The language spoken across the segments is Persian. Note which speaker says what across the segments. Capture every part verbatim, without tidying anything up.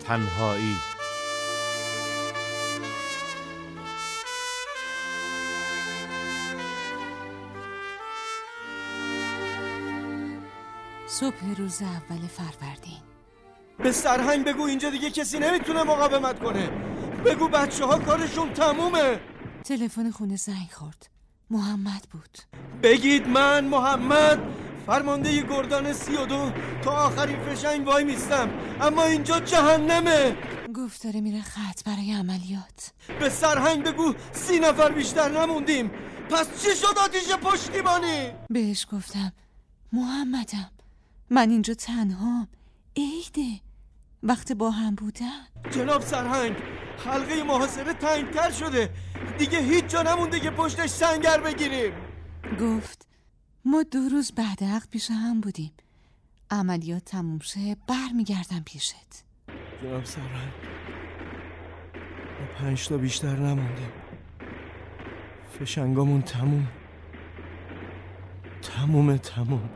Speaker 1: تنهایی.
Speaker 2: صبح روز اول فروردین.
Speaker 3: به سرهنگ بگو اینجا دیگه کسی نمیتونه مقاومت کنه. بگو بچه ها کارشون تمومه.
Speaker 2: تلفن خونه زنگ خورد. محمد بود.
Speaker 3: بگید من محمد فرمانده گردان سی و دو تا آخرین فشنگ وای میستم، اما اینجا جهنمه.
Speaker 2: گفت داره میره خط برای عملیات.
Speaker 3: به سرهنگ بگو سی نفر بیشتر نموندیم. پس چی شد آتیش پشتیبانی؟
Speaker 2: بهش گفتم محمدم، من اینجا تنهام، عیده، وقت با هم بودن.
Speaker 3: جناب سرهنگ، حلقه محاصره تنگتر شده، دیگه هیچ جا نمونده که پشتش سنگر بگیریم.
Speaker 2: گفت ما دو روز بعد عقد پیش هم بودیم، عملیات تموم شه بر میگردم پیشت.
Speaker 3: جناب سرهنگ، ما پنج تا بیشتر نموندیم، فشنگامون تموم تمومه تموم.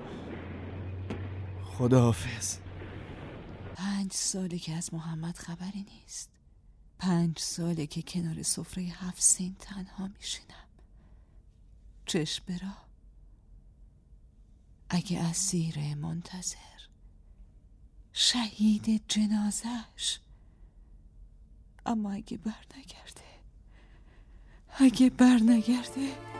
Speaker 3: خداحافظ.
Speaker 2: پنج ساله که از محمد خبری نیست. پنج ساله که کنار سفره هفت سین تنها میشینم، چشم برا. اگه اسیر منتظر، شهید جنازش، اما اگه بر نگرده، اگه بر نگرده